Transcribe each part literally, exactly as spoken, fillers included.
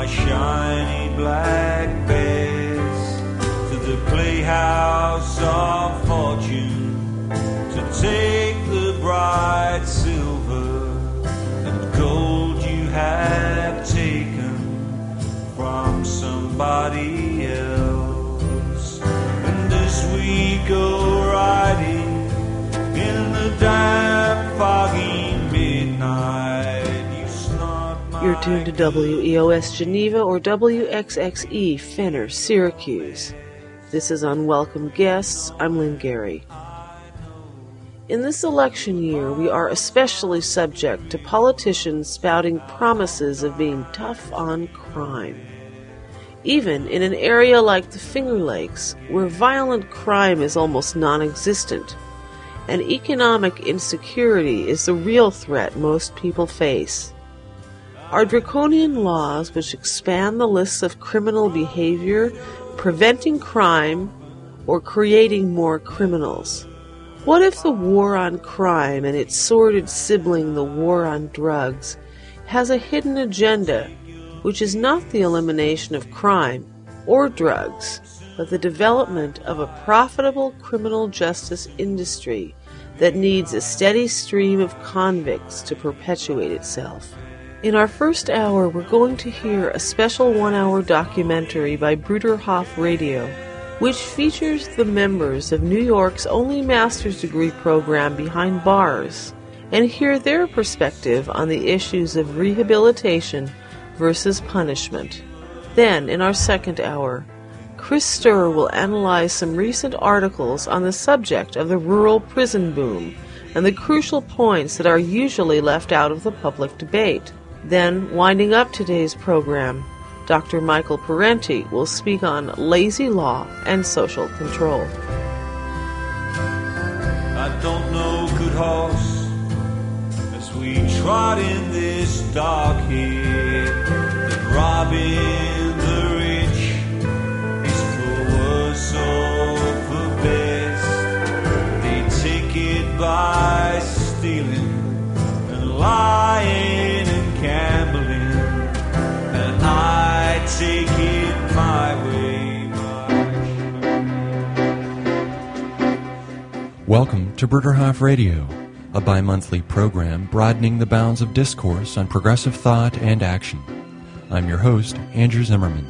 my shiny black bears to the playhouse of fortune to take the bright silver and gold you have taken from somebody else. And as we go riding in the damp, foggy midnight, you snort my... You're tuned to W E O S Geneva or W X X E Fenner, Syracuse. This is Unwelcome Guests. I'm Lynn Gary. In this election year, we are especially subject to politicians spouting promises of being tough on crime. Even in an area like the Finger Lakes, where violent crime is almost non-existent, and economic insecurity is the real threat most people face. Are draconian laws which expand the lists of criminal behavior preventing crime or creating more criminals? What if the war on crime and its sordid sibling, the war on drugs, has a hidden agenda which is not the elimination of crime or drugs, but the development of a profitable criminal justice industry that needs a steady stream of convicts to perpetuate itself? In our first hour, we're going to hear a special one-hour documentary by Bruderhof Radio, which features the members of New York's only master's degree program behind bars, and hear their perspective on the issues of rehabilitation versus punishment. Then, in our second hour, Chris Sturr will analyze some recent articles on the subject of the rural prison boom and the crucial points that are usually left out of the public debate. Then, winding up today's program, Doctor Michael Parenti will speak on lazy law and social control. I don't know good horse as we trot in this dark heat that robbing the rich is for worse or for best. They take it by stealing and lying and gambling, and I take it my way. My... Welcome to Bruderhof Radio, a bi-monthly program broadening the bounds of discourse on progressive thought and action. I'm your host, Andrew Zimmerman.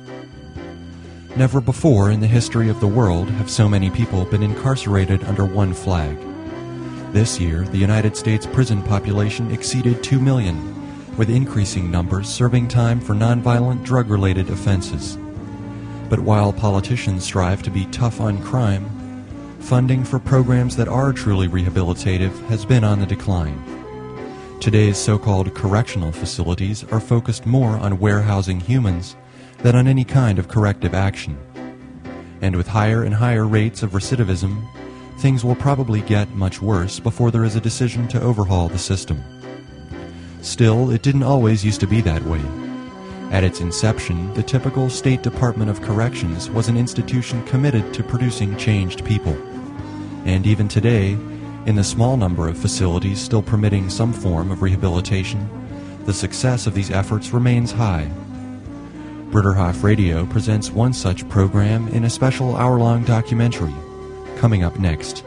Never before in the history of the world have so many people been incarcerated under one flag. This year, the United States prison population exceeded two million, with increasing numbers serving time for nonviolent drug-related offenses. But while politicians strive to be tough on crime, funding for programs that are truly rehabilitative has been on the decline. Today's so-called correctional facilities are focused more on warehousing humans than on any kind of corrective action. And with higher and higher rates of recidivism, things will probably get much worse before there is a decision to overhaul the system. Still, it didn't always used to be that way. At its inception, the typical State Department of Corrections was an institution committed to producing changed people. And even today, in the small number of facilities still permitting some form of rehabilitation, the success of these efforts remains high. Bruderhof Radio presents one such program in a special hour-long documentary, coming up next.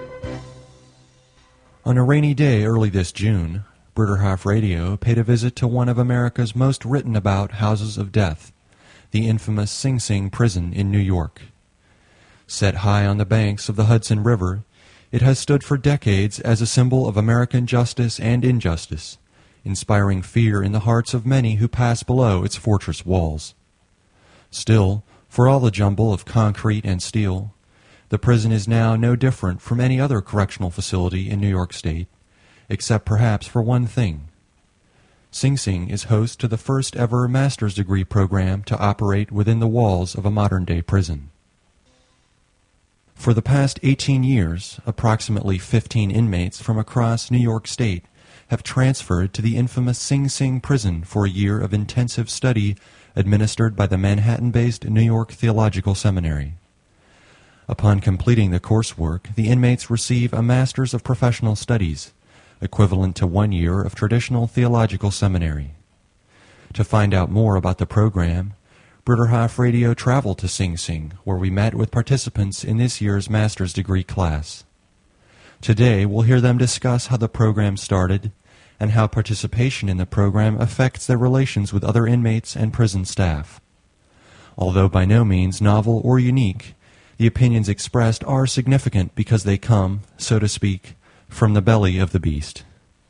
On a rainy day early this June, Bruderhof Radio paid a visit to one of America's most written about houses of death, the infamous Sing Sing prison in New York. Set high on the banks of the Hudson River, it has stood for decades as a symbol of American justice and injustice, inspiring fear in the hearts of many who pass below its fortress walls. Still, for all the jumble of concrete and steel, the prison is now no different from any other correctional facility in New York State, except perhaps for one thing. Sing Sing is host to the first ever master's degree program to operate within the walls of a modern-day prison. For the past eighteen years, approximately fifteen inmates from across New York State have transferred to the infamous Sing Sing prison for a year of intensive study administered by the Manhattan-based New York Theological Seminary. Upon completing the coursework, the inmates receive a Master's of Professional Studies, equivalent to one year of traditional theological seminary. To find out more about the program, Bruderhof Radio traveled to Sing Sing, where we met with participants in this year's master's degree class. Today, we'll hear them discuss how the program started and how participation in the program affects their relations with other inmates and prison staff. Although by no means novel or unique, the opinions expressed are significant because they come, so to speak, from the belly of the beast.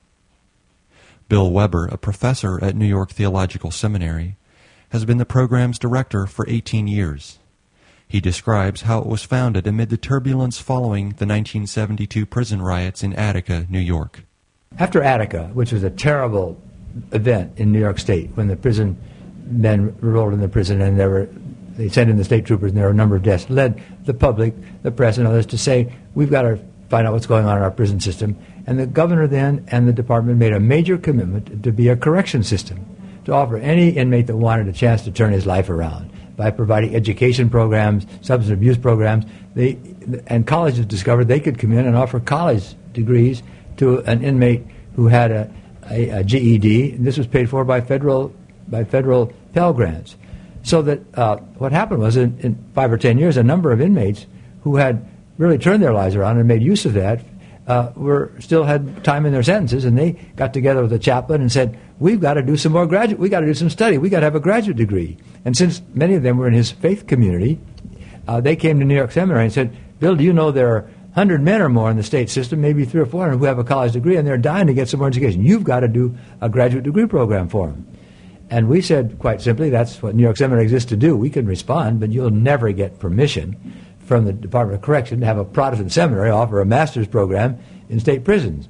Bill Weber, a professor at New York Theological Seminary, has been the program's director for eighteen years. He describes how it was founded amid the turbulence following the nineteen seventy-two prison riots in Attica, New York. After Attica, which was a terrible event in New York State, when the prison men rolled in the prison and there were, they sent in the state troopers and there were a number of deaths, led the public, the press, and others to say, we've got to find out what's going on in our prison system. And the governor then and the department made a major commitment to be a correction system, to offer any inmate that wanted a chance to turn his life around by providing education programs, substance abuse programs. They, and colleges discovered they could come in and offer college degrees to an inmate who had a, a, a G E D. And this was paid for by federal by federal Pell Grants. So that uh, what happened was in, in five or ten years, a number of inmates who had really turned their lives around and made use of that uh, were still had time in their sentences, and they got together with the chaplain and said, we've got to do some more graduate, we've got to do some study, we've got to have a graduate degree. And since many of them were in his faith community, uh, they came to New York Seminary and said, Bill, do you know there are one hundred men or more in the state system, maybe three or four hundred, who have a college degree, and they're dying to get some more education. You've got to do a graduate degree program for them. And we said, quite simply, that's what New York Seminary exists to do. We can respond, but you'll never get permission from the Department of Correction to have a Protestant seminary offer a master's program in state prisons.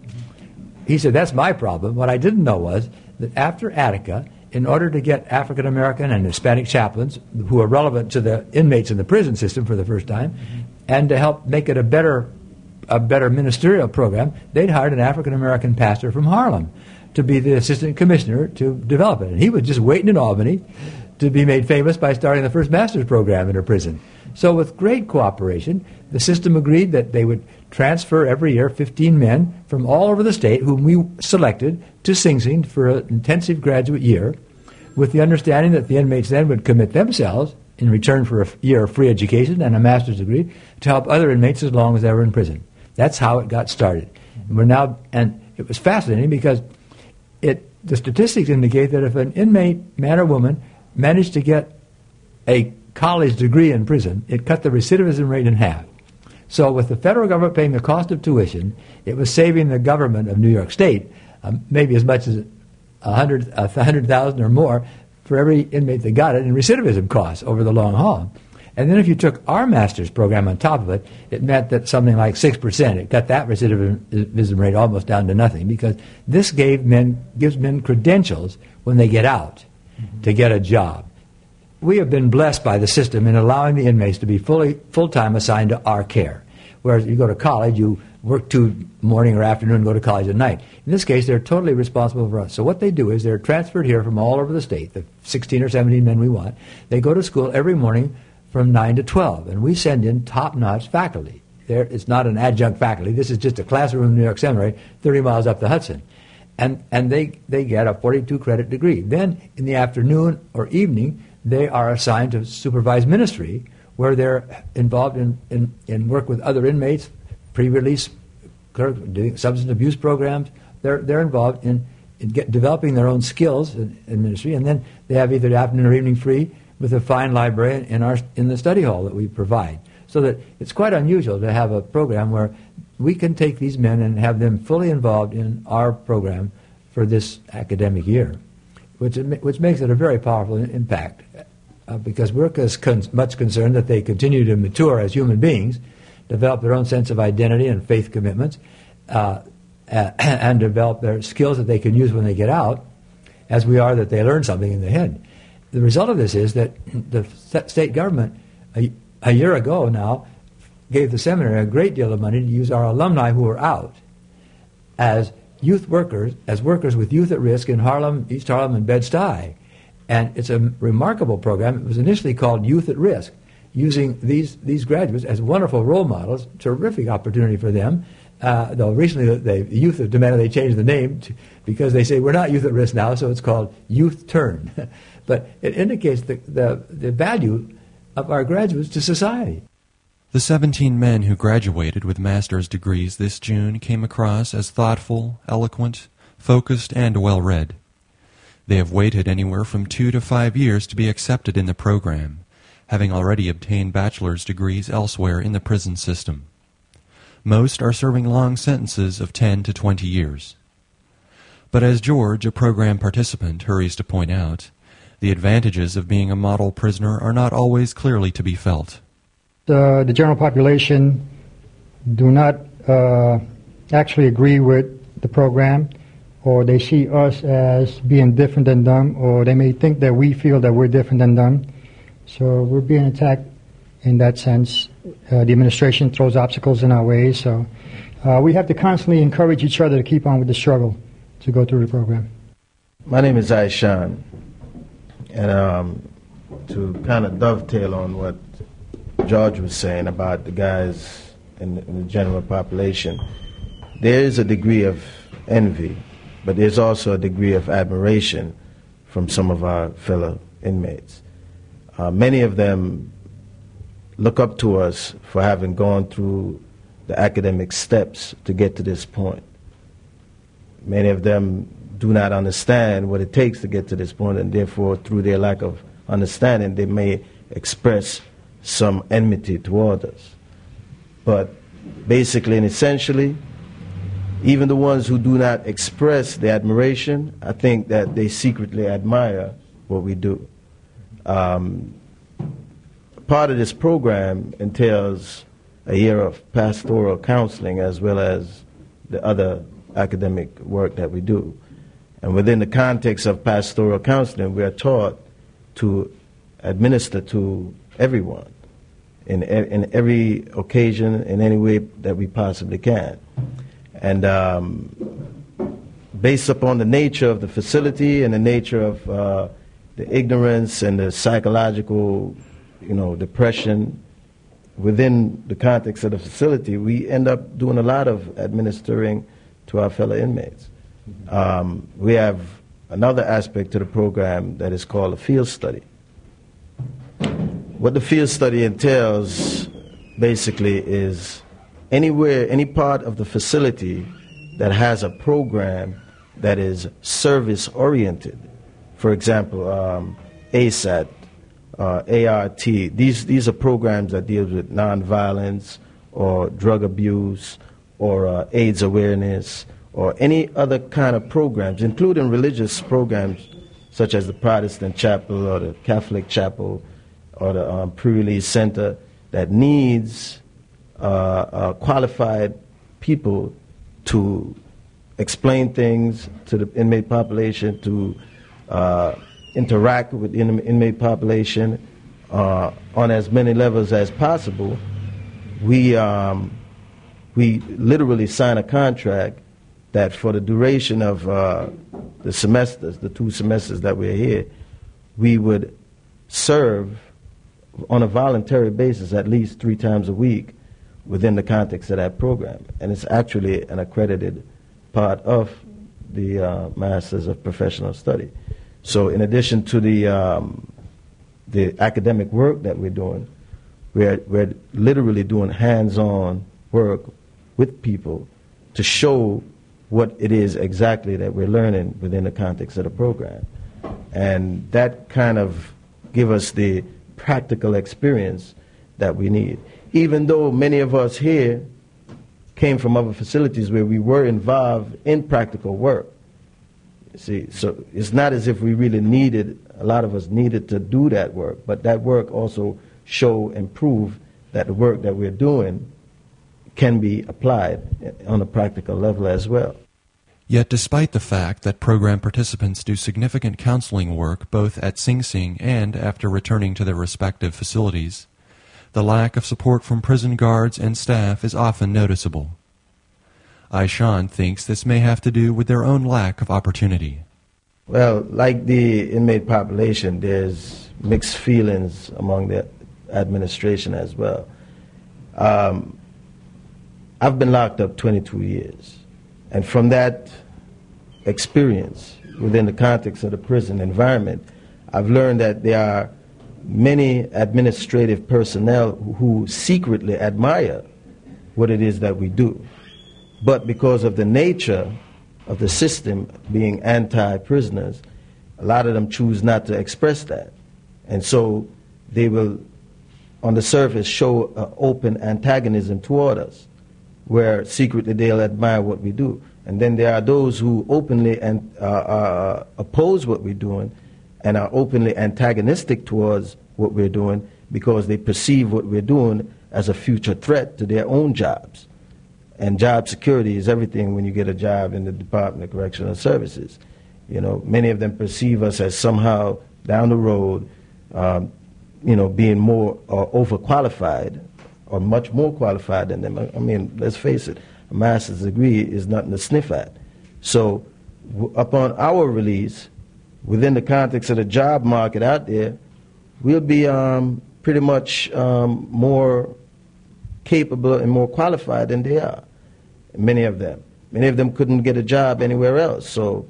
He said, that's my problem. What I didn't know was that after Attica, in order to get African American and Hispanic chaplains who are relevant to the inmates in the prison system for the first time, mm-hmm. and to help make it a better, a better ministerial program, they'd hired an African American pastor from Harlem to be the assistant commissioner to develop it. And he was just waiting in Albany to be made famous by starting the first master's program in a prison. So with great cooperation, the system agreed that they would transfer every year fifteen men from all over the state whom we selected to Sing Sing for an intensive graduate year, with the understanding that the inmates then would commit themselves in return for a year of free education and a master's degree to help other inmates as long as they were in prison. That's how it got started. And we're now, and it was fascinating because it the statistics indicate that if an inmate, man or woman, managed to get a college degree in prison, it cut the recidivism rate in half. So with the federal government paying the cost of tuition, it was saving the government of New York State um, maybe as much as one hundred thousand or more for every inmate that got it in recidivism costs over the long haul. And then if you took our master's program on top of it, it meant that something like six percent, it cut that recidivism rate almost down to nothing, because this gave men, gives men credentials when they get out mm-hmm. to get a job. We have been blessed by the system in allowing the inmates to be fully full-time assigned to our care. Whereas you go to college, you work two morning or afternoon and go to college at night. In this case, they're totally responsible for us. So what they do is they're transferred here from all over the state, the sixteen or seventeen men we want. They go to school every morning from nine to twelve, and we send in top-notch faculty. There, it's not an adjunct faculty. This is just a classroom in New York Seminary, thirty miles up the Hudson. And, and they, they get a forty-two credit degree. Then in the afternoon or evening, they are assigned to supervised ministry, where they're involved in, in, in work with other inmates, pre-release, doing substance abuse programs. They're, they're involved in, in get, developing their own skills in, in ministry, and then they have either afternoon or evening free with a fine library in, our, in the study hall that we provide. So that it's quite unusual to have a program where we can take these men and have them fully involved in our program for this academic year, which which makes it a very powerful impact, uh, because we're as con- much concerned that they continue to mature as human beings, develop their own sense of identity and faith commitments, uh, uh, and develop their skills that they can use when they get out, as we are that they learn something in the head. The result of this is that the state government, a, a year ago now, gave the seminary a great deal of money to use our alumni who are out as youth workers, as workers with youth at risk in Harlem, East Harlem, and Bed-Stuy. And it's a remarkable program. It was initially called Youth at Risk, using these, these graduates as wonderful role models, terrific opportunity for them Uh, though recently the youth have demanded they change the name to, because they say we're not youth at risk now, so it's called Youth Turn. But it indicates the, the, the value of our graduates to society. The seventeen men who graduated with master's degrees this June came across as thoughtful, eloquent, focused, and well-read. They have waited anywhere from two to five years to be accepted in the program, having already obtained bachelor's degrees elsewhere in the prison system. Most are serving long sentences of ten to twenty years. But as George, a program participant, hurries to point out, the advantages of being a model prisoner are not always clearly to be felt. Uh, the general population do not uh, actually agree with the program, or they see us as being different than them, or they may think that we feel that we're different than them. So we're being attacked in that sense. Uh, the administration throws obstacles in our way, so uh, we have to constantly encourage each other to keep on with the struggle to go through the program. My name is Aishan, and um, to kind of dovetail on what George was saying about the guys in the, in the general population, there is a degree of envy, but there's also a degree of admiration from some of our fellow inmates. Uh, many of them look up to us for having gone through the academic steps to get to this point. Many of them do not understand what it takes to get to this point, and therefore, through their lack of understanding, they may express some enmity toward us. But basically and essentially, even the ones who do not express their admiration, I think that they secretly admire what we do. Um, part of this program entails a year of pastoral counseling as well as the other academic work that we do. And within the context of pastoral counseling, we are taught to administer to everyone in, in every occasion, in any way that we possibly can. And um, based upon the nature of the facility and the nature of uh, the ignorance and the psychological, you know, depression within the context of the facility, we end up doing a lot of administering to our fellow inmates. Um, we have another aspect to the program that is called a field study. What the field study entails basically is anywhere, any part of the facility that has a program that is service-oriented. For example, um, A S A T, uh, A R T. These, these are programs that deal with nonviolence or drug abuse or uh, AIDS awareness or any other kind of programs, including religious programs such as the Protestant Chapel or the Catholic Chapel or the um, pre-release center that needs uh, uh, qualified people to explain things to the inmate population, to uh, interact with the in- inmate population uh, on as many levels as possible. We, um, we literally sign a contract that for the duration of uh, the semesters, the two semesters that we're here, we would serve on a voluntary basis at least three times a week within the context of that program. And it's actually an accredited part of the uh, Masters of Professional Study. So in addition to the, um, the academic work that we're doing, we're, we're literally doing hands-on work with people to show what it is exactly that we're learning within the context of the program. And that kind of give us the practical experience that we need. Even though many of us here came from other facilities where we were involved in practical work. See, so it's not as if we really needed, a lot of us needed to do that work, but that work also show and prove that the work that we're doing can be applied on a practical level as well. Yet despite the fact that program participants do significant counseling work both at Sing Sing and after returning to their respective facilities, the lack of support from prison guards and staff is often noticeable. Aishan thinks this may have to do with their own lack of opportunity. Well, like the inmate population, there's mixed feelings among the administration as well. Um, I've been locked up twenty-two years. And from that experience within the context of the prison environment, I've learned that there are many administrative personnel who secretly admire what it is that we do. But because of the nature of the system being anti-prisoners, a lot of them choose not to express that. And so they will, on the surface, show an open antagonism toward us, where secretly they'll admire what we do. And then there are those who openly and, uh, uh, oppose what we're doing and are openly antagonistic towards what we're doing because they perceive what we're doing as a future threat to their own jobs. And job security is everything when you get a job in the Department of Correctional Services. You know, many of them perceive us as somehow down the road, um, you know, being more uh, overqualified or much more qualified than them. I mean, let's face it, a master's degree is nothing to sniff at. So w- upon our release, within the context of the job market out there, we'll be um, pretty much um, more capable and more qualified than they are, many of them. Many of them couldn't get a job anywhere else, so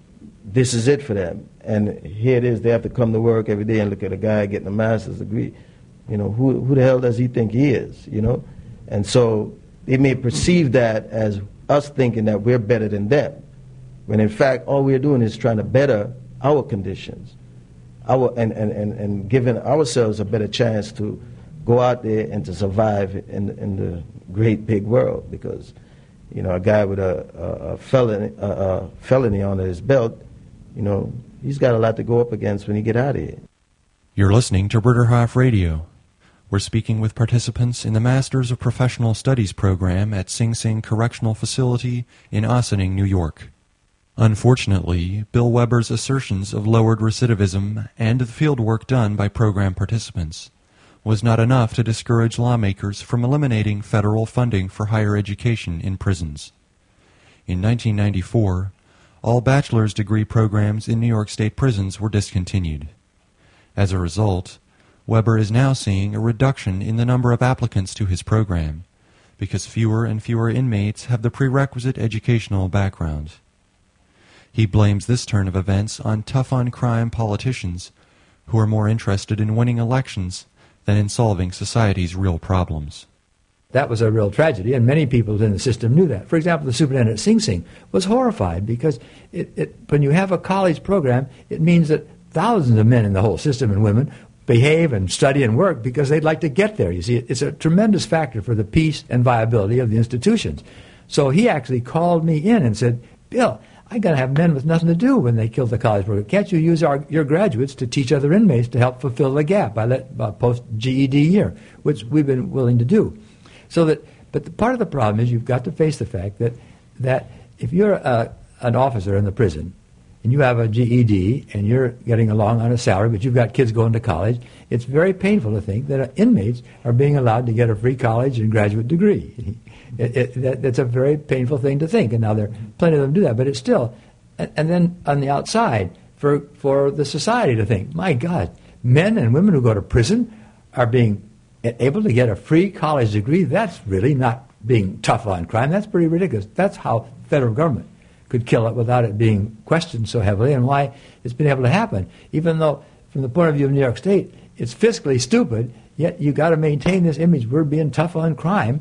this is it for them. And here it is, they have to come to work every day and look at a guy getting a master's degree. You know, who, who the hell does he think he is, you know? And so they may perceive that as us thinking that we're better than them, when in fact all we're doing is trying to better our conditions, our and, and, and, and giving ourselves a better chance to go out there and to survive in, in the great big world. Because, you know, a guy with a, a, a, felony, a, a felony under his belt, you know, he's got a lot to go up against when he get out of here. You're listening to Britterhoff Radio. We're speaking with participants in the Masters of Professional Studies program at Sing Sing Correctional Facility in Ossining, New York. Unfortunately, Bill Weber's assertions of lowered recidivism and the field work done by program participants was not enough to discourage lawmakers from eliminating federal funding for higher education in prisons. In nineteen ninety-four, all bachelor's degree programs in New York State prisons were discontinued. As a result, Weber is now seeing a reduction in the number of applicants to his program because fewer and fewer inmates have the prerequisite educational background. He blames this turn of events on tough-on-crime politicians who are more interested in winning elections than in solving society's real problems. That was a real tragedy, and many people in the system knew that. For example, the superintendent at Sing Sing was horrified because it, it, when you have a college program, it means that thousands of men in the whole system and women behave and study and work because they'd like to get there. You see, it's a tremendous factor for the peace and viability of the institutions. So he actually called me in and said, Bill, I got to have men with nothing to do when they kill the college program. Can't you use our, your graduates to teach other inmates to help fulfill the gap by let, uh, post-G E D year, which we've been willing to do. So that, but the, part of the problem is you've got to face the fact that, that if you're a, an officer in the prison and you have a G E D and you're getting along on a salary, but you've got kids going to college, it's very painful to think that inmates are being allowed to get a free college and graduate degree. It, it, that, that's a very painful thing to think, and now there are plenty of them do that, but it's still, and, and then on the outside, for, for the society to think, my God, men and women who go to prison are being able to get a free college degree. That's really not being tough on crime. That's pretty ridiculous. That's how the federal government could kill it without it being questioned so heavily, and why it's been able to happen. Even though, from the point of view of New York State, it's fiscally stupid, yet you've got to maintain this image. We're being tough on crime.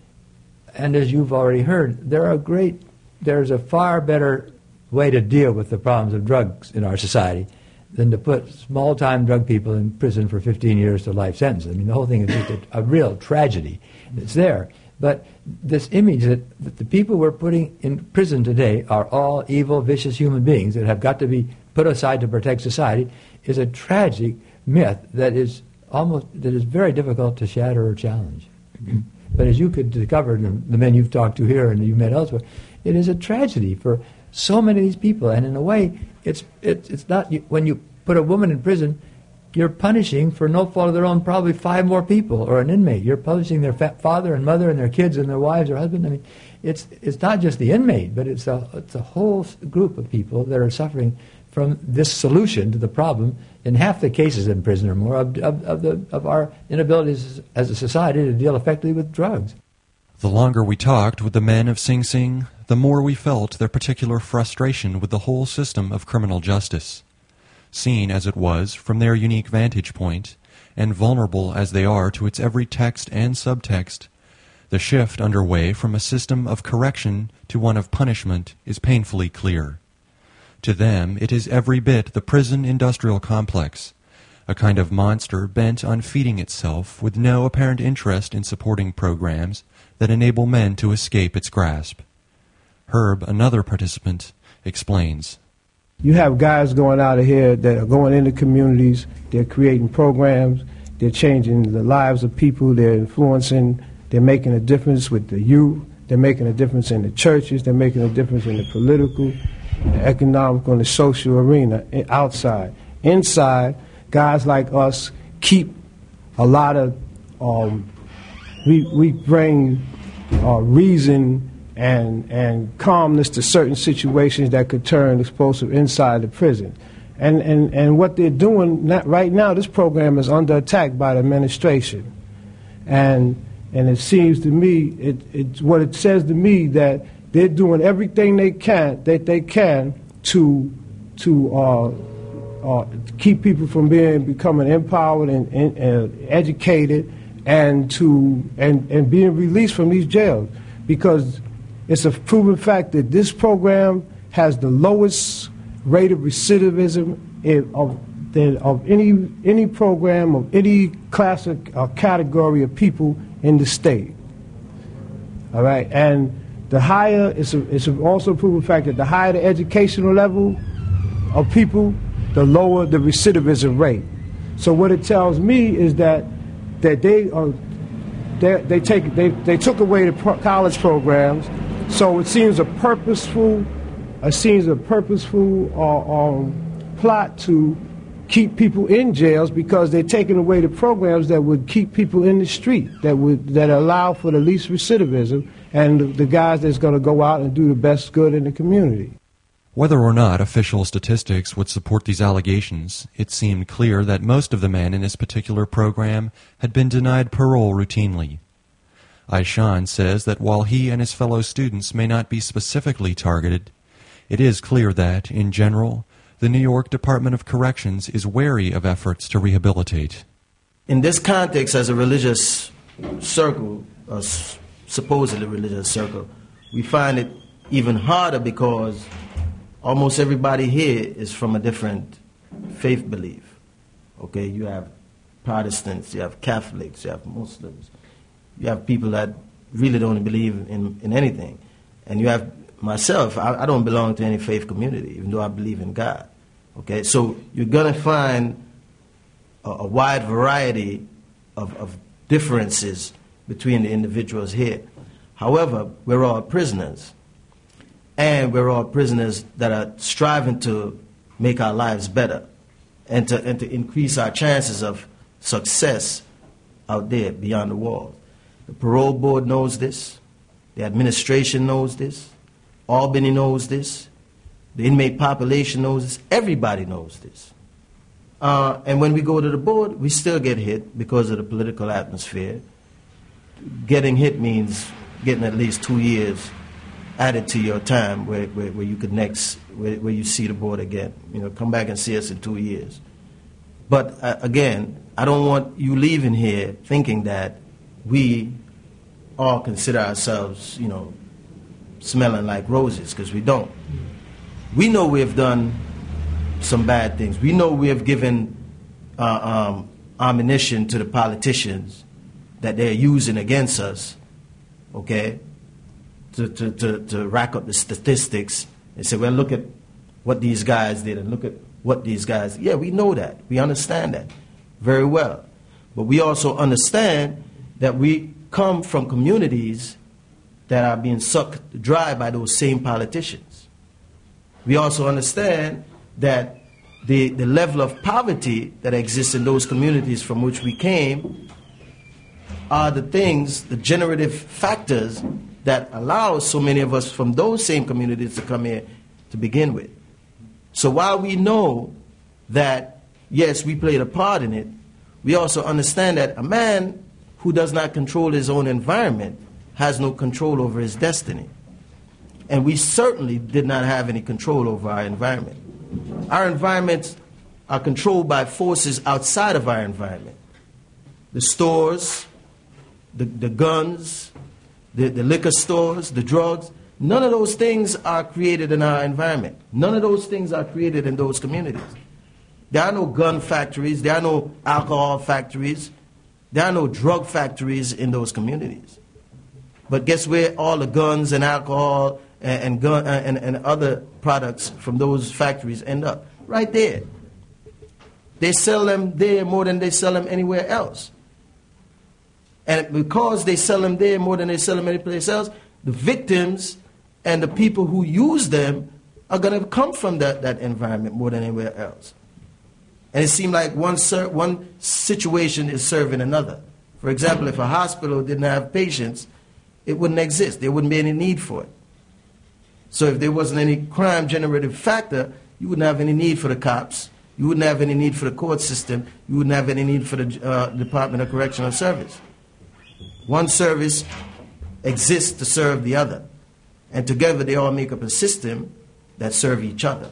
And as you've already heard, there are great, there's a far better way to deal with the problems of drugs in our society than to put small-time drug people in prison for fifteen years to life sentences. I mean, the whole thing is just a, a real tragedy. It's there. But this image that, that the people we're putting in prison today are all evil, vicious human beings that have got to be put aside to protect society is a tragic myth that is almost, that is very difficult to shatter or challenge. But as you could discover, the men you've talked to here and you've met elsewhere, it is a tragedy for so many of these people. And in a way, it's it's, it's not, when you put a woman in prison, you're punishing, for no fault of their own, probably five more people, or an inmate. You're punishing their fa- father and mother and their kids and their wives or husband. I mean, it's it's not just the inmate, but it's a it's a whole group of people that are suffering from this solution to the problem in half the cases in prison or more of, of, of, the, of our inabilities as a society to deal effectively with drugs. The longer we talked with the men of Sing Sing, the more we felt their particular frustration with the whole system of criminal justice. Seen as it was from their unique vantage point, and vulnerable as they are to its every text and subtext, the shift underway from a system of correction to one of punishment is painfully clear. To them, it is every bit the prison industrial complex, a kind of monster bent on feeding itself with no apparent interest in supporting programs that enable men to escape its grasp. Herb, another participant, explains. You have guys going out of here that are going into communities, they're creating programs, they're changing the lives of people, they're influencing, they're making a difference with the youth, they're making a difference in the churches, they're making a difference in the political, the economical, and the social arena outside. Inside, guys like us keep a lot of, um, we, we bring uh, reason and and calmness to certain situations that could turn explosive inside the prison. And, and, and what they're doing not, right now, this program is under attack by the administration. And and it seems to me, it, it what it says to me that they're doing everything they can that they can to to uh, uh, keep people from being becoming empowered and, and, and educated and to and, and being released from these jails, because it's a proven fact that this program has the lowest rate of recidivism in, of, than, of any any program of any class or uh, category of people in the state. All right, and the higher, it's, a, it's also a proven fact that the higher the educational level of people, the lower the recidivism rate. So what it tells me is that that they are they they take they they took away the pro- college programs. So it seems a purposeful, it seems a purposeful uh, um, plot to keep people in jails, because they're taking away the programs that would keep people in the street, that would that allow for the least recidivism, and the, the guys that's going to go out and do the best good in the community. Whether or not official statistics would support these allegations, it seemed clear that most of the men in this particular program had been denied parole routinely. Aishan says that while he and his fellow students may not be specifically targeted, it is clear that, in general, the New York Department of Corrections is wary of efforts to rehabilitate. In this context, as a religious circle, a supposedly religious circle, we find it even harder because almost everybody here is from a different faith belief. Okay, you have Protestants, you have Catholics, you have Muslims. You have people that really don't believe in, in anything. And you have myself, I, I don't belong to any faith community, even though I believe in God. Okay, so you're going to find a, a wide variety of, of differences between the individuals here. However, we're all prisoners. And we're all prisoners that are striving to make our lives better and to, and to increase our chances of success out there beyond the walls. The parole board knows this. The administration knows this. Albany knows this. The inmate population knows this. Everybody knows this. Uh, and when we go to the board, we still get hit because of the political atmosphere. Getting hit means getting at least two years added to your time where, where, where you could next, where, where you see the board again. You know, come back and see us in two years. But uh, again, I don't want you leaving here thinking that we all consider ourselves, you know, smelling like roses, because we don't. We know we have done some bad things. We know we have given uh, um, ammunition to the politicians that they're using against us, okay, to, to, to, to rack up the statistics and say, well, look at what these guys did and look at what these guys... Yeah, we know that. We understand that very well. But we also understand that we come from communities that are being sucked dry by those same politicians. We also understand that the, the level of poverty that exists in those communities from which we came are the things, the generative factors that allow so many of us from those same communities to come here to begin with. So while we know that, yes, we played a part in it, we also understand that a man who does not control his own environment has no control over his destiny. And we certainly did not have any control over our environment. Our environments are controlled by forces outside of our environment. The stores, the, the guns, the, the liquor stores, the drugs, none of those things are created in our environment. None of those things are created in those communities. There are no gun factories, there are no alcohol factories, there are no drug factories in those communities. But guess where all the guns and alcohol and, and, gun, and, and other products from those factories end up? Right there. They sell them there more than they sell them anywhere else. And because they sell them there more than they sell them anyplace else, the victims and the people who use them are going to come from that, that environment more than anywhere else. And it seems like one, ser- one situation is serving another. For example, if a hospital didn't have patients, it wouldn't exist. There wouldn't be any need for it. So if there wasn't any crime generative factor, you wouldn't have any need for the cops. You wouldn't have any need for the court system. You wouldn't have any need for the uh, Department of Correctional Service. One service exists to serve the other. And together they all make up a system that serve each other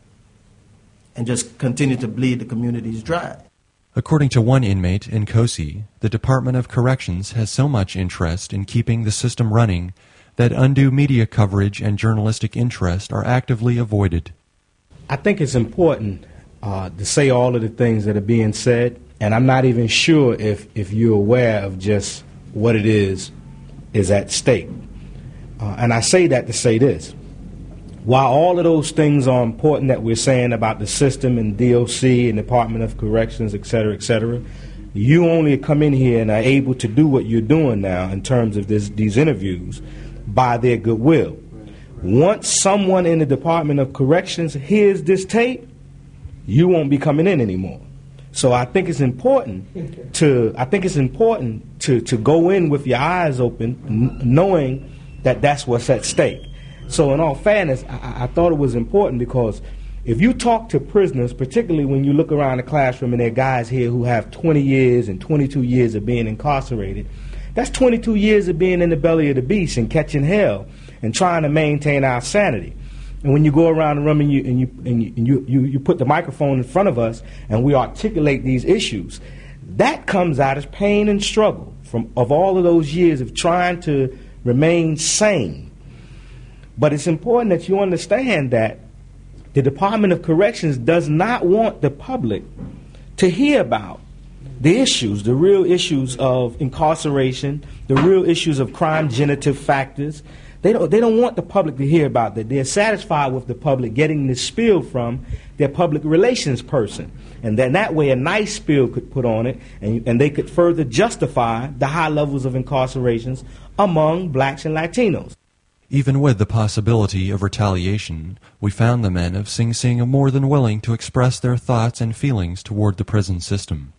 and just continue to bleed the communities dry. According to one inmate in Kosi, the Department of Corrections has so much interest in keeping the system running that undue media coverage and journalistic interest are actively avoided. I think it's important uh, to say all of the things that are being said, and I'm not even sure if, if you're aware of just what it is is at stake. Uh, and I say that to say this. While all of those things are important that we're saying about the system and D O C and Department of Corrections, et cetera, et cetera, you only come in here and are able to do what you're doing now in terms of this, these interviews by their goodwill. Once someone in the Department of Corrections hears this tape, you won't be coming in anymore. So I think it's important to I think it's important to, to go in with your eyes open, n- knowing that that's what's at stake. So in all fairness, I, I thought it was important because if you talk to prisoners, particularly when you look around the classroom and there are guys here who have twenty years and twenty-two years of being incarcerated, that's twenty-two years of being in the belly of the beast and catching hell and trying to maintain our sanity. And when you go around the room and you and you and you, and you, you, you put the microphone in front of us and we articulate these issues, that comes out as pain and struggle from of all of those years of trying to remain sane. But it's important that you understand that the Department of Corrections does not want the public to hear about the issues, the real issues of incarceration, the real issues of crime genitive factors. They don't, they don't want the public to hear about that. They're satisfied with the public getting this spiel from their public relations person. And then that way a nice spiel could put on it, and, and they could further justify the high levels of incarcerations among blacks and Latinos. Even with the possibility of retaliation, we found the men of Sing Sing more than willing to express their thoughts and feelings toward the prison system.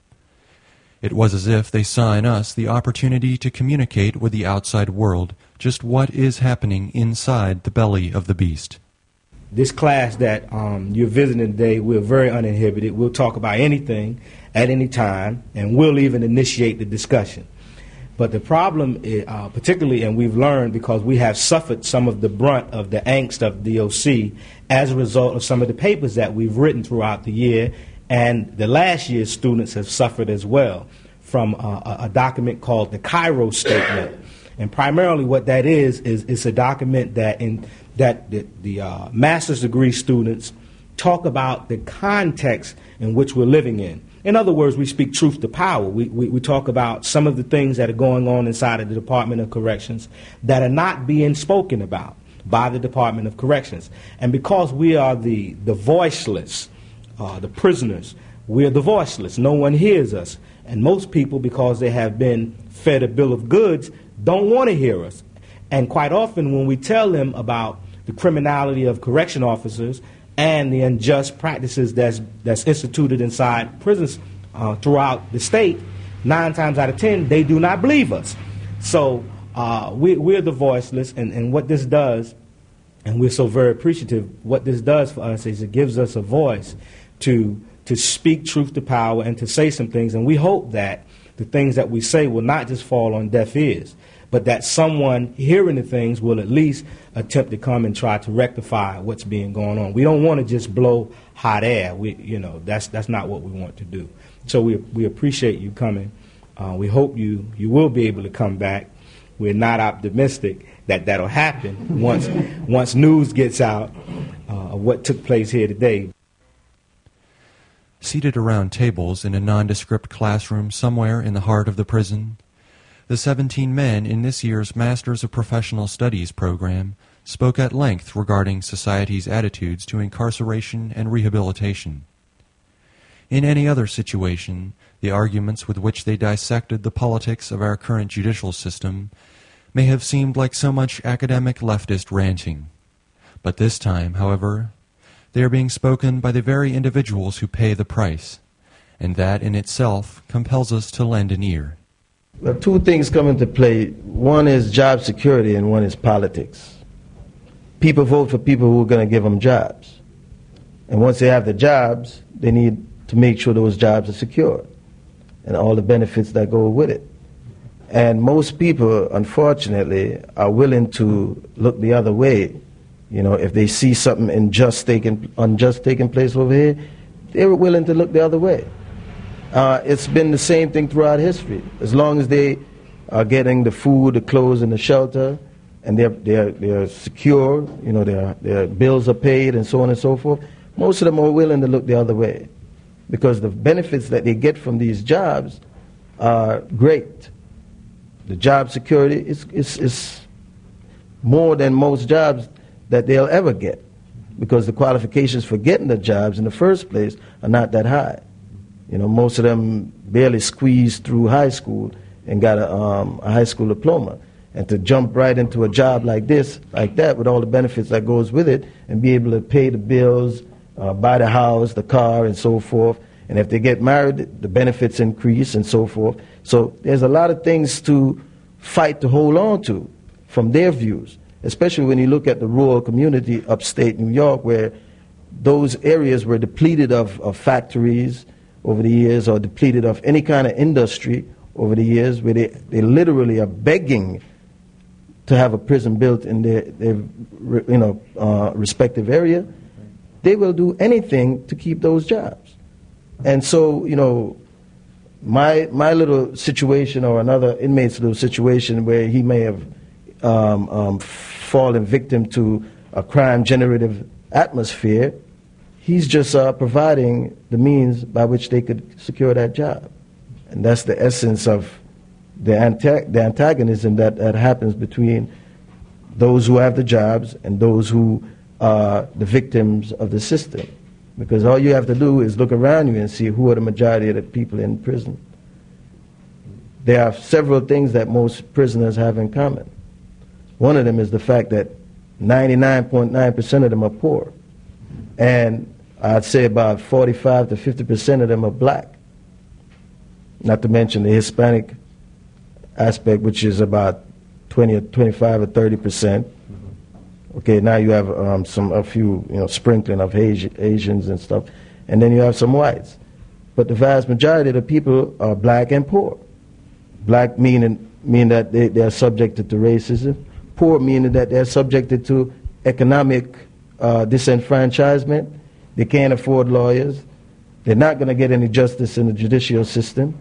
It was as if they saw in us the opportunity to communicate with the outside world just what is happening inside the belly of the beast. This class that um, you're visiting today, we're very uninhibited. We'll talk about anything at any time, and we'll even initiate the discussion. But the problem, is, uh, particularly, and we've learned because we have suffered some of the brunt of the angst of D O C as a result of some of the papers that we've written throughout the year, and the last year's students have suffered as well from uh, a document called the Cairo Statement. And primarily what that is, is it's a document that in that the, the uh, master's degree students talk about the context in which we're living in. In other words, we speak truth to power. We, we, we talk about some of the things that are going on inside of the Department of Corrections that are not being spoken about by the Department of Corrections. And because we are the, the voiceless, uh, the prisoners, we're the voiceless. No one hears us. And most people, because they have been fed a bill of goods, don't want to hear us. And quite often when we tell them about the criminality of correction officers and the unjust practices that's that's instituted inside prisons uh, throughout the state, nine times out of ten, they do not believe us. So uh, we, we're the voiceless, and, and what this does, and we're so very appreciative, what this does for us is it gives us a voice to to speak truth to power and to say some things, and we hope that the things that we say will not just fall on deaf ears, but that someone hearing the things will at least attempt to come and try to rectify what's being going on. We don't want to just blow hot air. We, you know, that's that's not what we want to do. So we we appreciate you coming. Uh, we hope you you will be able to come back. We're not optimistic that that'll happen once once news gets out uh, of what took place here today. Seated around tables in a nondescript classroom somewhere in the heart of the prison, the seventeen men in this year's Masters of Professional Studies program spoke at length regarding society's attitudes to incarceration and rehabilitation. In any other situation, the arguments with which they dissected the politics of our current judicial system may have seemed like so much academic leftist ranting. But this time, however, they are being spoken by the very individuals who pay the price, and that in itself compels us to lend an ear. Well, two things come into play. One is job security and one is politics. People vote for people who are going to give them jobs. And once they have the jobs, they need to make sure those jobs are secure and all the benefits that go with it. And most people, unfortunately, are willing to look the other way. You know, if they see something unjust taking, unjust taking place over here, they're willing to look the other way. Uh, it's been the same thing throughout history. As long as they are getting the food, the clothes, and the shelter, and they're, they're, they're secure, you know, their, their bills are paid, and so on and so forth, most of them are willing to look the other way because the benefits that they get from these jobs are great. The job security is, is, is more than most jobs that they'll ever get because the qualifications for getting the jobs in the first place are not that high. You know, most of them barely squeezed through high school and got a, um, a high school diploma. And to jump right into a job like this, like that, with all the benefits that goes with it, and be able to pay the bills, uh, buy the house, the car, and so forth. And if they get married, the benefits increase and so forth. So there's a lot of things to fight to hold on to from their views, especially when you look at the rural community upstate New York, where those areas were depleted of, of factories over the years, or depleted of any kind of industry over the years, where they, they literally are begging to have a prison built in their, their you know, uh, respective area. They will do anything to keep those jobs. And so, you know, my my little situation or another inmate's little situation where he may have um, um, fallen victim to a crime-generative atmosphere, he's just uh, providing the means by which they could secure that job. And that's the essence of the, anta- the antagonism that, that happens between those who have the jobs and those who are the victims of the system. Because all you have to do is look around you and see who are the majority of the people in prison. There are several things that most prisoners have in common. One of them is the fact that ninety-nine point nine percent of them are poor. And I'd say about forty-five to fifty percent of them are black. Not to mention the Hispanic aspect, which is about twenty or twenty-five or thirty percent. Okay, now you have um, some a few, you know, sprinkling of Asi- Asians and stuff, and then you have some whites. But the vast majority of the people are black and poor. Black meaning mean that they, they are subjected to racism. Poor meaning that they are subjected to economic uh, disenfranchisement. They can't afford lawyers. They're not going to get any justice in the judicial system.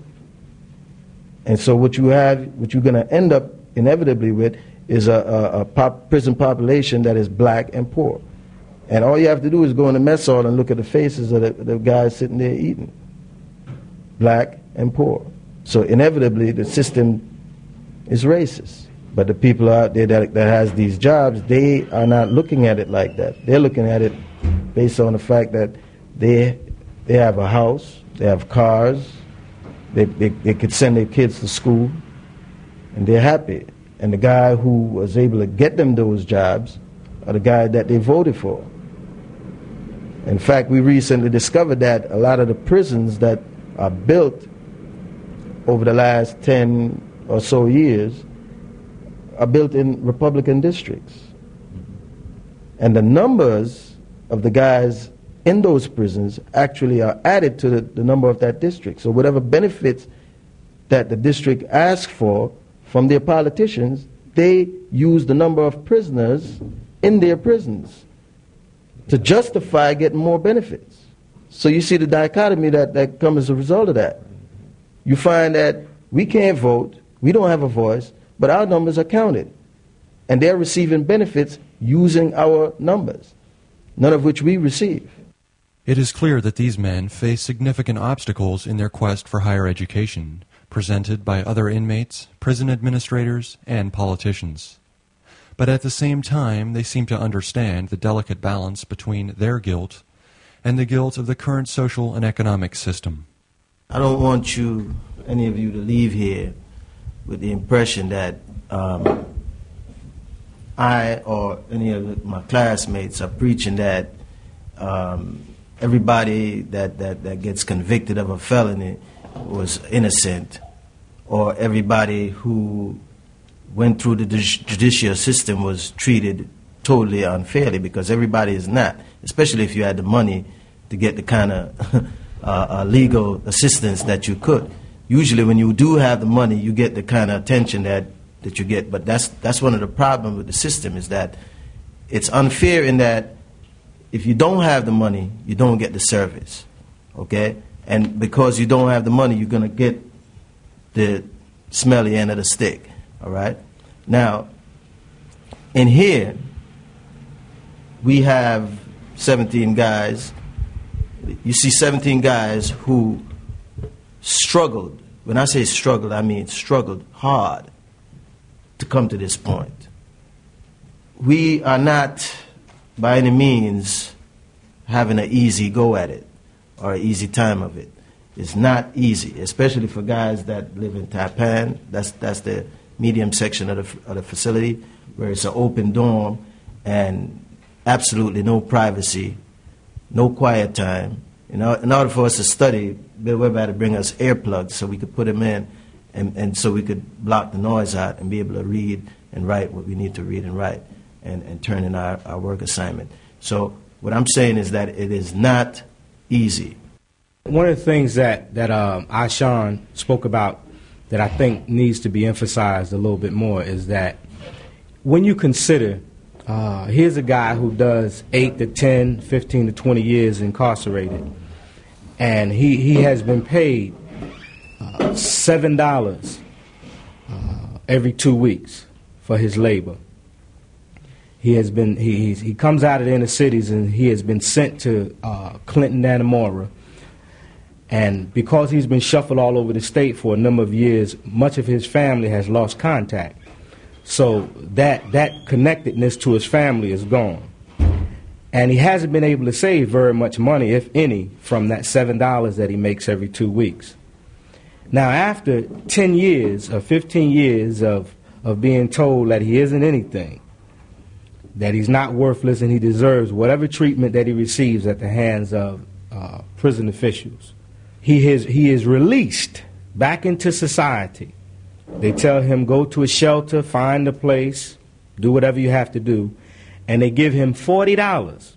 And so what you have, what you're going to end up inevitably with is a, a, a pop, prison population that is black and poor. And all you have to do is go in the mess hall and look at the faces of the, the guys sitting there eating. Black and poor. So inevitably the system is racist. But the people out there that, that has these jobs, they are not looking at it like that. They're looking at it based on the fact that they they have a house, they have cars, they, they, they could send their kids to school, and they're happy. And the guy who was able to get them those jobs are the guy that they voted for. In fact, we recently discovered that a lot of the prisons that are built over the last ten or so years are built in Republican districts. And the numbers of the guys in those prisons actually are added to the, the number of that district. So whatever benefits that the district asks for from their politicians, they use the number of prisoners in their prisons to justify getting more benefits. So you see the dichotomy that, that comes as a result of that. You find that we can't vote, we don't have a voice, but our numbers are counted. And they're receiving benefits using our numbers, none of which we receive. It is clear that these men face significant obstacles in their quest for higher education, presented by other inmates, prison administrators, and politicians. But at the same time, they seem to understand the delicate balance between their guilt and the guilt of the current social and economic system. I don't want you, any of you, to leave here with the impression that um, I or any of my classmates are preaching that um, everybody that, that, that gets convicted of a felony was innocent, or everybody who went through the judicial system was treated totally unfairly, because everybody is not, especially if you had the money to get the kind of uh, uh, legal assistance that you could. Usually when you do have the money, you get the kind of attention that, that you get. But that's, that's one of the problems with the system, is that it's unfair in that if you don't have the money, you don't get the service, okay? And because you don't have the money, you're going to get the smelly end of the stick, all right? Now, in here, we have seventeen guys. You see seventeen guys who struggled. When I say struggled, I mean struggled hard to come to this point. We are not, by any means, having an easy go at it or an easy time of it. It's not easy, especially for guys that live in Taipan. That's that's the medium section of the, of the facility, where it's an open dorm and absolutely no privacy, no quiet time. You know, in order for us to study, Bill Webb had to bring us earplugs so we could put them in, and, and so we could block the noise out and be able to read and write what we need to read and write, and, and turn in our, our work assignment. So what I'm saying is that it is not easy. One of the things that, that um, Ashan spoke about that I think needs to be emphasized a little bit more is that when you consider, uh, here's a guy who does eight to ten, fifteen to twenty years incarcerated, and he, he has been paid uh, seven dollars uh, every two weeks for his labor. He has been he he comes out of the inner cities, and he has been sent to uh, Clinton, Dannemora. And because he's been shuffled all over the state for a number of years, much of his family has lost contact. So that that connectedness to his family is gone. And he hasn't been able to save very much money, if any, from that seven dollars that he makes every two weeks. Now, after ten years or fifteen years of, of being told that he isn't anything, that he's not worthless and he deserves whatever treatment that he receives at the hands of uh, prison officials, He is, he is released back into society. They tell him, go to a shelter, find a place, do whatever you have to do, and they give him forty dollars.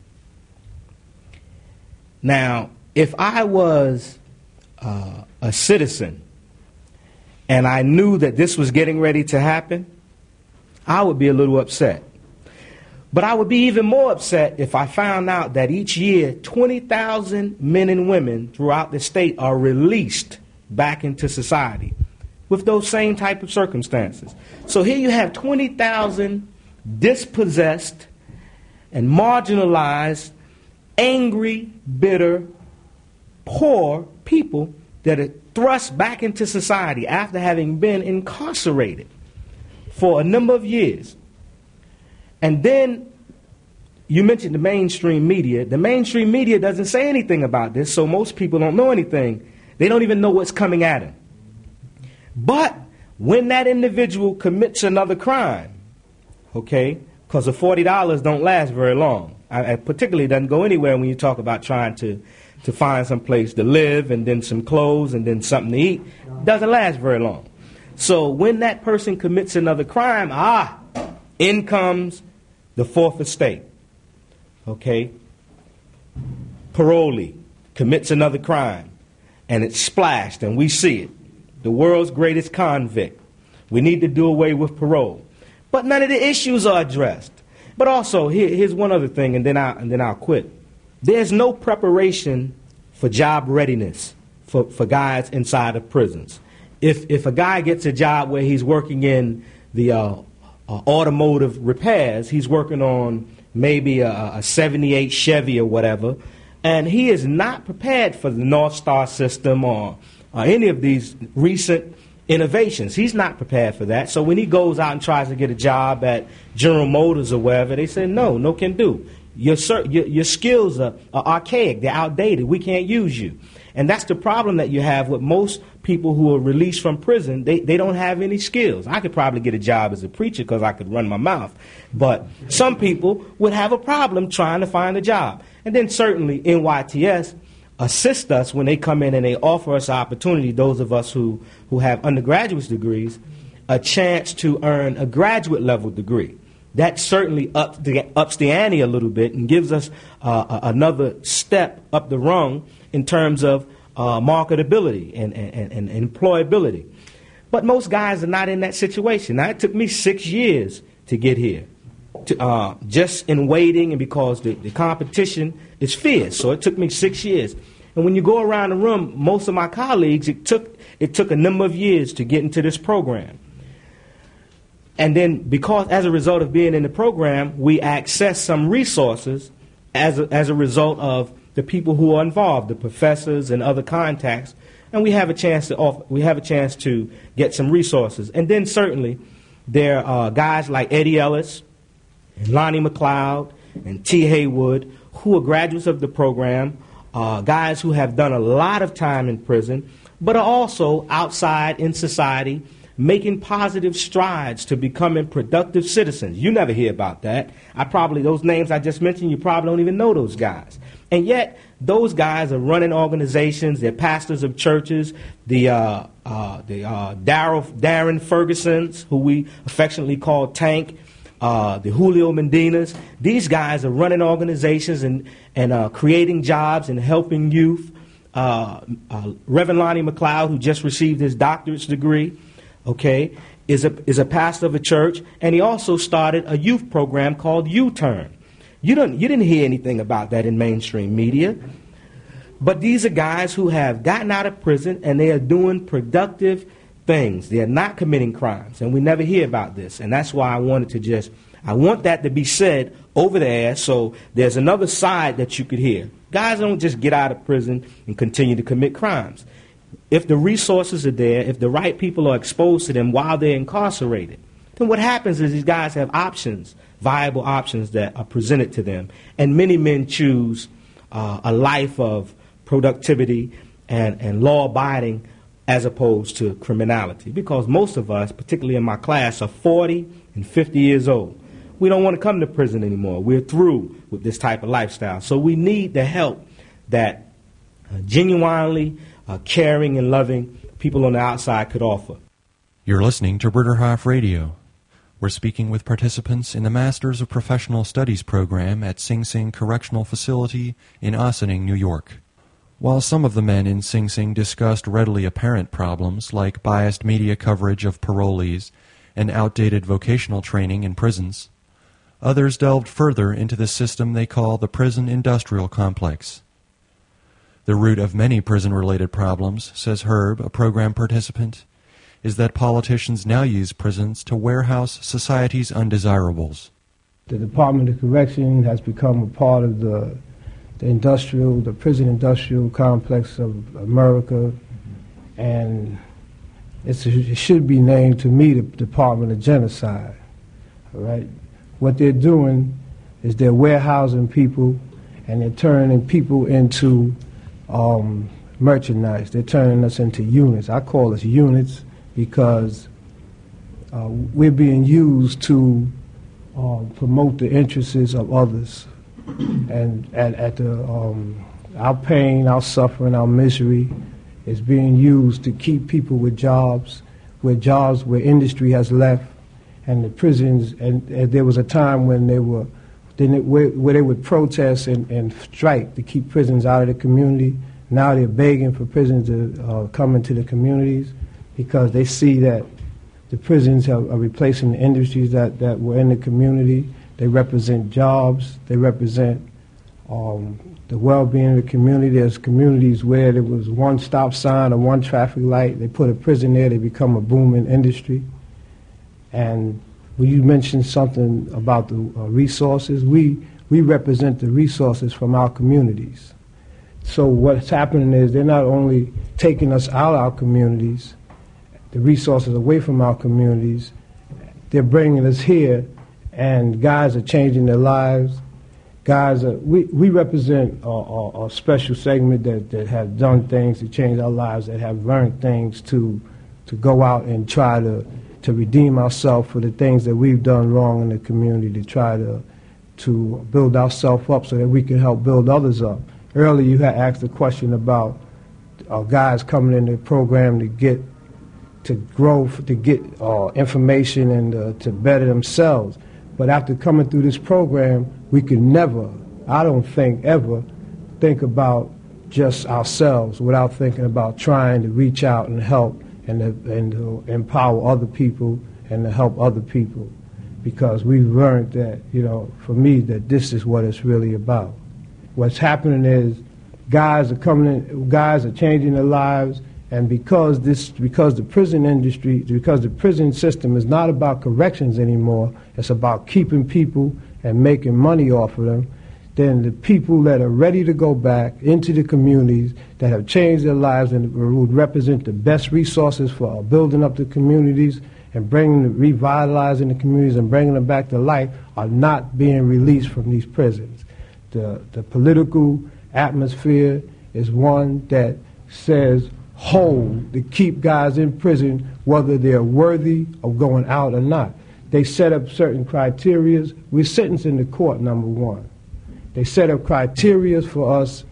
Now, if I was uh, a citizen and I knew that this was getting ready to happen, I would be a little upset. But I would be even more upset if I found out that each year twenty thousand men and women throughout the state are released back into society with those same type of circumstances. So here you have twenty thousand dispossessed and marginalized, angry, bitter, poor people that are thrust back into society after having been incarcerated for a number of years. And then you mentioned the mainstream media. The mainstream media doesn't say anything about this, so most people don't know anything. They don't even know what's coming at them. But when that individual commits another crime, okay, because the forty dollars don't last very long. I, I particularly doesn't go anywhere when you talk about trying to, to find some place to live and then some clothes and then something to eat. It doesn't last very long. So when that person commits another crime, ah, in comes the fourth estate, okay? Parolee commits another crime, and it's splashed, and we see it. The world's greatest convict, We need to do away with parole. But none of the issues are addressed. But also, here, here's one other thing, and then, I, and then I'll quit. There's no preparation for job readiness for, for guys inside of prisons. If, if a guy gets a job where he's working in the uh, uh, automotive repairs, he's working on maybe a, a seventy-eight Chevy or whatever, and he is not prepared for the North Star system or, or any of these recent innovations. He's not prepared for that. So when he goes out and tries to get a job at General Motors or wherever, they say, no, no can do. Your, your, your skills are, are archaic. They're outdated. We can't use you. And that's the problem that you have with most people who are released from prison. They, they don't have any skills. I could probably get a job as a preacher because I could run my mouth. But some people would have a problem trying to find a job. And then certainly N Y T S assist us when they come in and they offer us opportunity, those of us who, who have undergraduate degrees, a chance to earn a graduate level degree. That certainly ups the, ups the ante a little bit and gives us uh, another step up the rung in terms of uh, marketability and, and, and, and employability. But most guys are not in that situation. Now, it took me six years to get here, to, uh, just in waiting, and because the, the competition is fierce. So it took me six years. And when you go around the room, most of my colleagues, it took, it took a number of years to get into this program. And then because as a result of being in the program, we access some resources as a, as a result of the people who are involved, the professors and other contacts, and we have a chance to offer, we have a chance to get some resources. And then certainly there are guys like Eddie Ellis and Lonnie McLeod and T. Haywood who are graduates of the program, uh, guys who have done a lot of time in prison, but are also outside in society making positive strides to becoming productive citizens. You never hear about that. I probably, those names I just mentioned, you probably don't even know those guys. And yet, those guys are running organizations, they're pastors of churches, the, uh, uh, the uh, Darryl, Darren Fergusons, who we affectionately call Tank, uh, the Julio Mendinas. These guys are running organizations and, and uh, creating jobs and helping youth. Uh, uh, Reverend Lonnie McLeod, who just received his doctorate's degree, okay, is a, is a pastor of a church, and he also started a youth program called U-Turn. You don't, you didn't hear anything about that in mainstream media. But these are guys who have gotten out of prison, and they are doing productive things. They are not committing crimes, and we never hear about this. And that's why I wanted to just, I want that to be said over the air so there's another side that you could hear. Guys don't just get out of prison and continue to commit crimes. If the resources are there, if the right people are exposed to them while they're incarcerated, then what happens is these guys have options, viable options that are presented to them. And many men choose uh, a life of productivity and, and law-abiding as opposed to criminality. Because most of us, particularly in my class, are forty and fifty years old. We don't want to come to prison anymore. We're through with this type of lifestyle. So we need the help that uh, genuinely uh, caring and loving people on the outside could offer. You're listening to Bruderhof Radio. We're speaking with participants in the Masters of Professional Studies program at Sing Sing Correctional Facility in Ossining, New York. While some of the men in Sing Sing discussed readily apparent problems like biased media coverage of parolees and outdated vocational training in prisons, others delved further into the system they call the prison industrial complex. The root of many prison-related problems, says Herb, a program participant, is that politicians now use prisons to warehouse society's undesirables. The Department of Correction has become a part of the, the industrial, the prison industrial complex of America, and it's, it should be named, to me, the Department of Genocide. All right? What they're doing is they're warehousing people, and they're turning people into um, merchandise. They're turning us into units. I call us units because uh, we're being used to uh, promote the interests of others. And at, at the, um, our pain, our suffering, our misery is being used to keep people with jobs, where jobs, where industry has left, and the prisons. And, and there was a time when they were, then it, where, where they would protest and, and strike to keep prisons out of the community. Now they're begging for prisons to uh, come into the communities, because they see that The prisons are, are replacing the industries that, that were in the community. They represent jobs. They represent um, the well-being of the community. There's communities where there was one stop sign or one traffic light. They put a prison there. They become a booming industry. And when you mentioned something about the uh, resources, we, we represent the resources from our communities. So what's happening is they're not only taking us out of our communities, the resources away from our communities, they're bringing us here, and guys are changing their lives. Guys, are, we, we represent a, a, a special segment that, that have done things to change our lives, that have learned things to to go out and try to, to redeem ourselves for the things that we've done wrong in the community, to try to, to build ourselves up so that we can help build others up. Earlier you had asked a question about uh, guys coming in the program to get to grow, to get uh, information and uh, to better themselves. But after coming through this program, we can never, I don't think ever, think about just ourselves without thinking about trying to reach out and help and to, and to empower other people and to help other people. Because we've learned that, you know, for me, that this is what it's really about. What's happening is guys are coming in, guys are changing their lives, and because this, because the prison industry, because the prison system is not about corrections anymore, it's about keeping people and making money off of them, then the people that are ready to go back into the communities, that have changed their lives and would represent the best resources for building up the communities and bringing, revitalizing the communities and bringing them back to life, are not being released from these prisons. The, the political atmosphere is one that says hold to keep guys in prison whether they're worthy of going out or not. They set up certain criteria. We're sentencing the court, number one. They set up criteria for us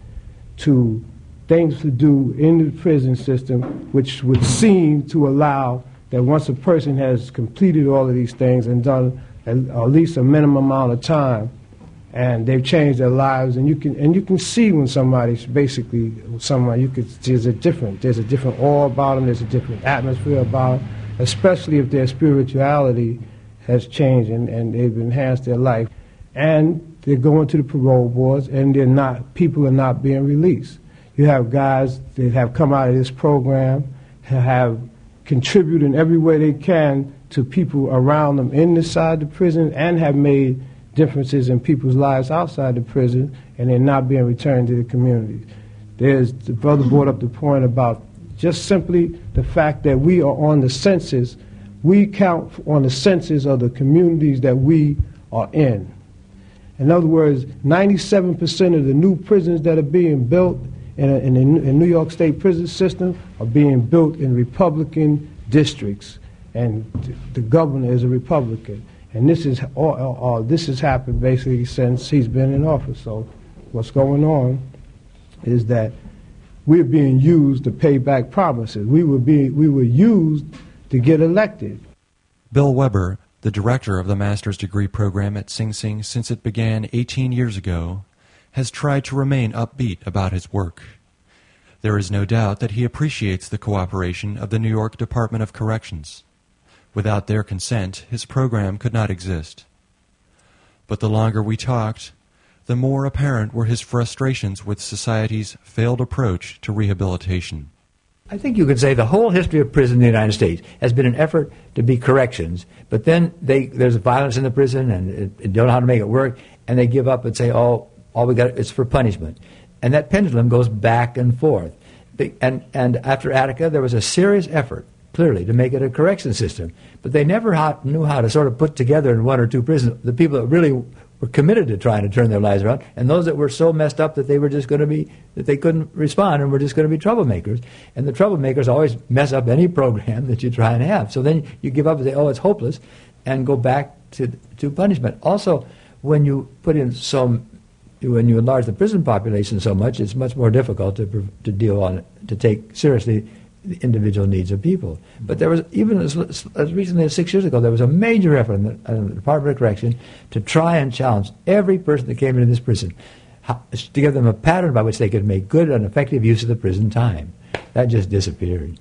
to, things to do in the prison system, which would seem to allow that once a person has completed all of these things and done at, at least a minimum amount of time, and they've changed their lives, and you can and you can see when somebody's basically someone you could there's a different there's a different aura about them, there's a different atmosphere about them, especially if their spirituality has changed and, and they've enhanced their life, and they're going to the parole boards, and they're not people are not being released. You have guys that have come out of this program, have contributed in every way they can to people around them inside the prison, and have made differences in people's lives outside the prison, and they're not being returned to the community. There's, the brother brought up the point about just simply the fact that we are on the census. We count on the census of the communities that we are in. In other words, ninety-seven percent of the new prisons that are being built in, a, in the in New York State prison system are being built in Republican districts, and the governor is a Republican. And this is all, all, all this has happened basically since he's been in office. So what's going on is that we're being used to pay back promises. We were being we were used to get elected. Bill Weber, the director of the master's degree program at Sing Sing since it began eighteen years ago, has tried to remain upbeat about his work. There is no doubt that he appreciates the cooperation of the New York Department of Corrections. Without their consent, his program could not exist. But the longer we talked, the more apparent were his frustrations with society's failed approach to rehabilitation. I think you could say the whole history of prison in the United States has been an effort to be corrections, but then they, there's violence in the prison, and it, they don't know how to make it work, and they give up and say, oh, all we got is for punishment. And that pendulum goes back and forth. And, and after Attica, there was a serious effort, clearly, to make it a correction system. But they never how, knew how to sort of put together in one or two prisons the people that really were committed to trying to turn their lives around, and those that were so messed up that they were just going to be, that they couldn't respond and were just going to be troublemakers. And the troublemakers always mess up any program that you try and have. So then you give up and say, oh, it's hopeless, and go back to, to punishment. Also, when you put in some, when you enlarge the prison population so much, it's much more difficult to, to deal on, to take seriously the individual needs of people. But there was, even as, as recently as six years ago, there was a major effort in the, in the Department of Correction to try and challenge every person that came into this prison, how, to give them a pattern by which they could make good and effective use of the prison time. That just disappeared.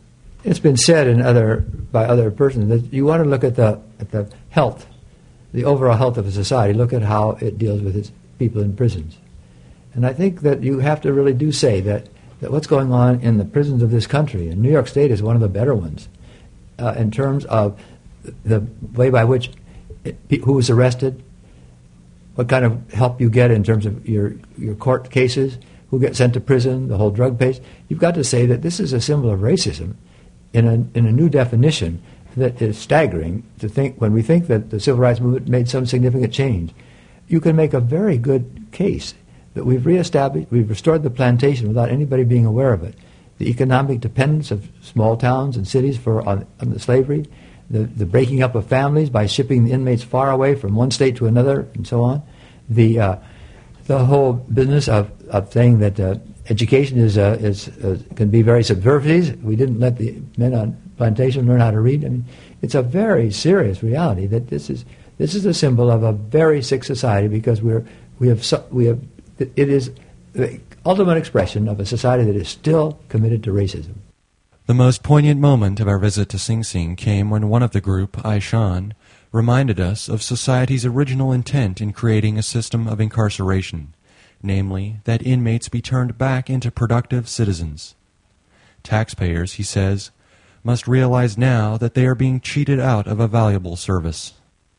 it's been said in other by other persons that you want to look at the at the health, the overall health of a society. Look at how it deals with its people in prisons, and I think that you have to really do say that, that what's going on in the prisons of this country, and New York State is one of the better ones, uh, in terms of the way by which it, who was arrested, what kind of help you get in terms of your your court cases, who gets sent to prison, the whole drug case. You've got to say that this is a symbol of racism in a, in a new definition that is staggering to think. When we think that the civil rights movement made some significant change, you can make a very good case that we've reestablished, we've restored the plantation without anybody being aware of it. The economic dependence of small towns and cities for on, on the slavery, the, the breaking up of families by shipping the inmates far away from one state to another, and so on. The uh, the whole business of, of saying that uh, education is uh, is uh, can be very subversive. We didn't let the men on plantation learn how to read. I mean, it's a very serious reality that this is this is a symbol of a very sick society, because we're we have su- we have it is the ultimate expression of a society that is still committed to racism. The most poignant moment of our visit to Sing Sing came when one of the group, Aishan, reminded us of society's original intent in creating a system of incarceration, namely, that inmates be turned back into productive citizens. Taxpayers, he says, must realize now that they are being cheated out of a valuable service.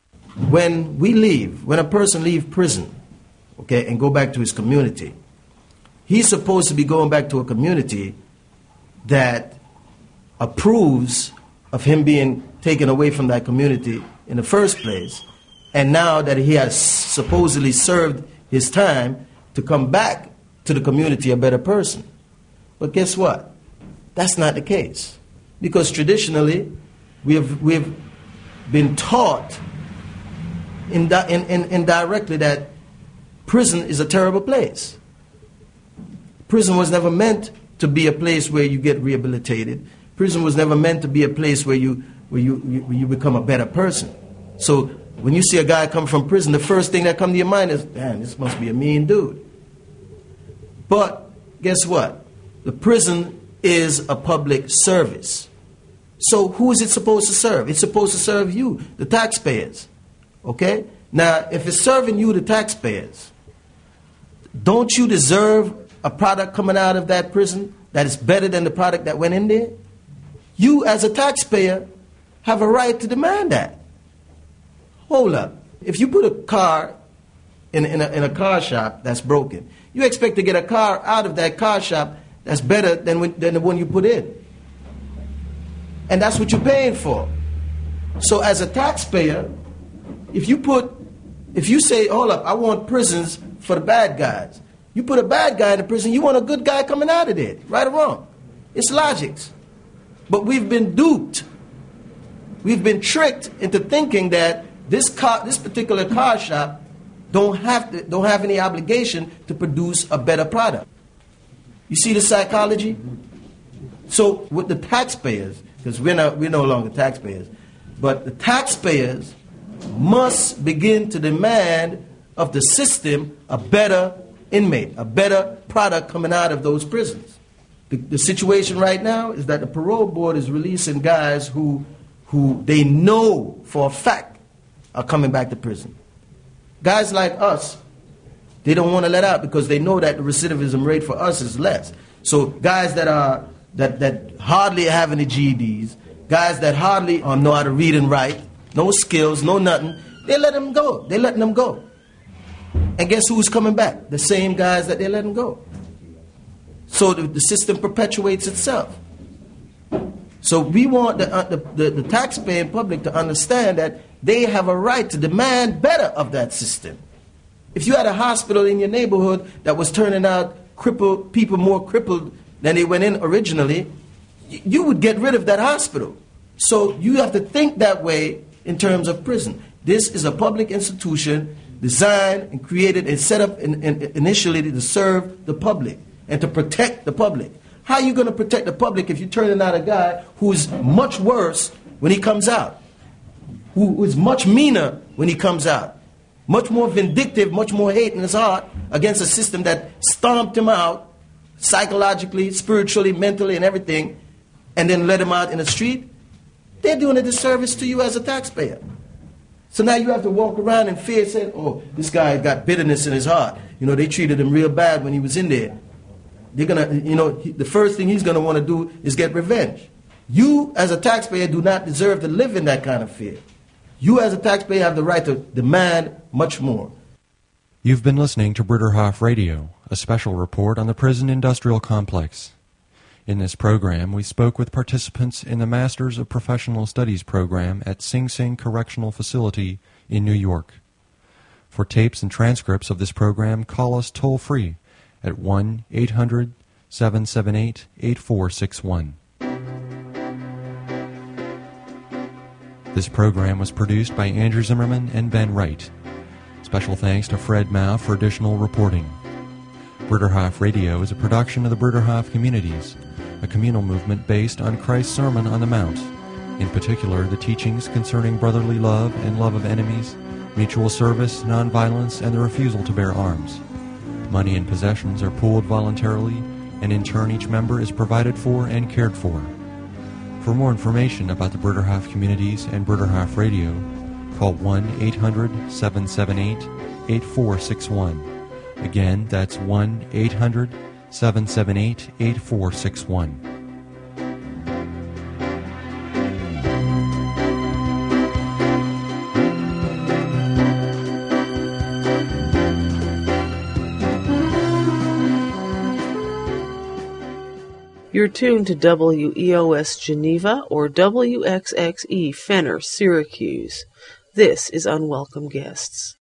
When we leave, when a person leaves prison, okay, and go back to his community, he's supposed to be going back to a community that approves of him being taken away from that community in the first place, and now that he has supposedly served his time, to come back to the community a better person. But guess what? That's not the case. Because traditionally, we have, we have been taught indi- in, in, indirectly that prison is a terrible place. Prison was never meant to be a place where you get rehabilitated. Prison was never meant to be a place where you where you, you, where you become a better person. So when you see a guy come from prison, the first thing that comes to your mind is, man, this must be a mean dude. But guess what? The prison is a public service. So who is it supposed to serve? It's supposed to serve you, the taxpayers. Okay? Now, if it's serving you, the taxpayers, don't you deserve a product coming out of that prison that is better than the product that went in there? You, as a taxpayer, have a right to demand that. Hold up. If you put a car in, in, a, in a car shop that's broken, you expect to get a car out of that car shop that's better than, when, than the one you put in. And that's what you're paying for. So as a taxpayer, if you put, if you say, hold up, I want prisons for the bad guys. You put a bad guy in the prison, you want a good guy coming out of there. Right or wrong? It's logics. But we've been duped. We've been tricked into thinking that this car, this particular car shop don't have to, don't have any obligation to produce a better product. You see the psychology? So with the taxpayers, because we're not, we're no longer taxpayers, but the taxpayers must begin to demand of the system a better inmate, a better product coming out of those prisons. The, the situation right now is that the parole board is releasing guys who, who they know for a fact are coming back to prison. Guys like us, they don't want to let out because they know that the recidivism rate for us is less. So guys that are that, that hardly have any G E Ds, guys that hardly um, know how to read and write, no skills, no nothing, they let them go. They letting them go. And guess who's coming back? The same guys that they let them go. So the, the system perpetuates itself. So we want the, uh, the, the, the taxpaying public to understand that they have a right to demand better of that system. If you had a hospital in your neighborhood that was turning out crippled people more crippled than they went in originally, you would get rid of that hospital. So you have to think that way in terms of prison. This is a public institution designed and created and set up in, in, initially to serve the public and to protect the public. How are you going to protect the public if you're turning out a guy who is much worse when he comes out, who is much meaner when he comes out, much more vindictive, much more hate in his heart against a system that stomped him out psychologically, spiritually, mentally, and everything and then let them out in the street, they're doing a disservice to you as a taxpayer. So now you have to walk around in fear saying, oh, this guy got bitterness in his heart. You know, they treated him real bad when he was in there. They're going to, you know, he, the first thing he's going to want to do is get revenge. You, as a taxpayer, do not deserve to live in that kind of fear. You, as a taxpayer, have the right to demand much more. You've been listening to Bruderhof Radio, a special report on the prison industrial complex. In this program, we spoke with participants in the Masters of Professional Studies program at Sing Sing Correctional Facility in New York. For tapes and transcripts of this program, call us toll-free at one eight hundred seven seven eight eight four six one. This program was produced by Andrew Zimmerman and Ben Wright. Special thanks to Fred Mao for additional reporting. Bruderhof Radio is a production of the Bruderhof Communities, a communal movement based on Christ's Sermon on the Mount, in particular the teachings concerning brotherly love and love of enemies, mutual service, nonviolence, and the refusal to bear arms. Money and possessions are pooled voluntarily, and in turn each member is provided for and cared for. For more information about the Bruderhof Communities and Bruderhof Radio, call one eight hundred seven seven eight eight four six one. Again, that's one eight hundred seven seven eight eight four six one. You're tuned to W E O S Geneva or W X X E Fenner, Syracuse. This is Unwelcome Guests.